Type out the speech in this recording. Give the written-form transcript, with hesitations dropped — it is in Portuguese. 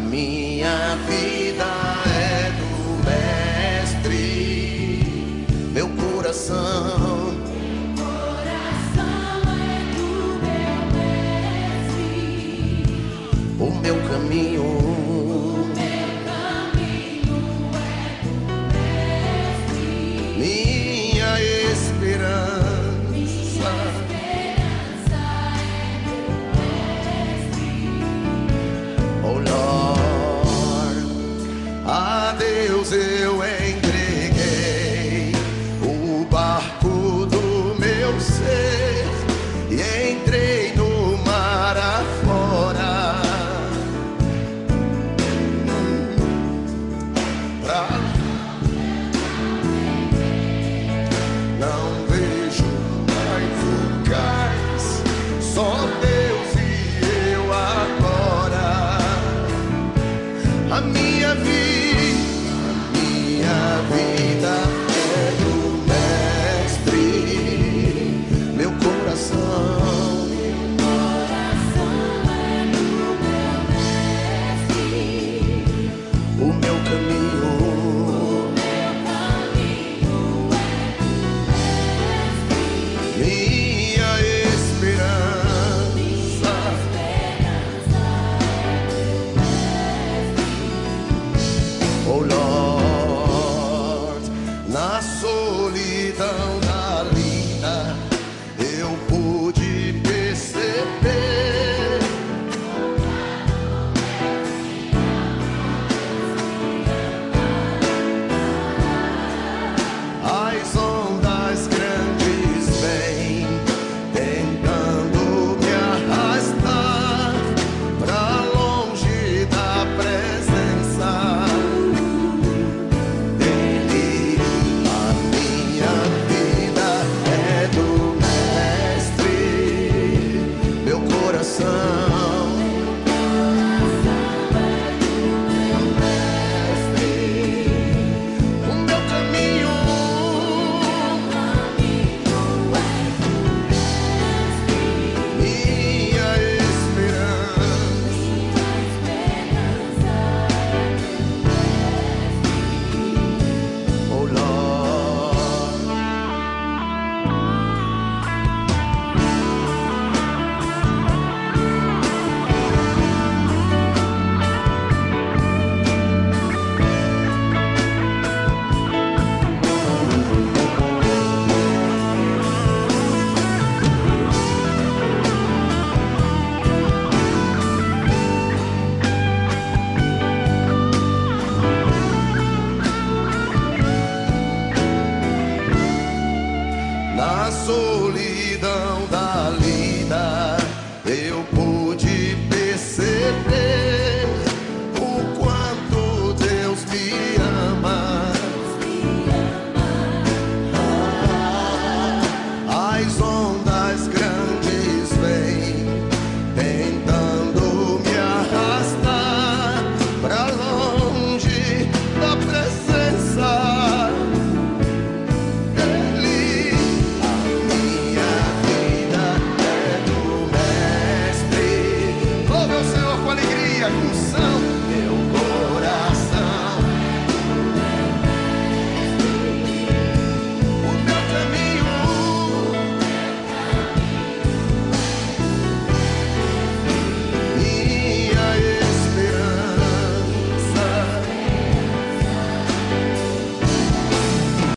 Minha vida é do Mestre, meu coração é do meu Mestre, o meu caminho é do Mestre, minha esperança. é do Mestre. Oh Lord, a Deus eu entreguei o barco do meu ser e entrei no mar afora pra não vejo mais o cais, só Deus e eu agora. A minha vida é do Mestre, meu coração É do meu Mestre, o meu caminho minha esperança. Oh Lord,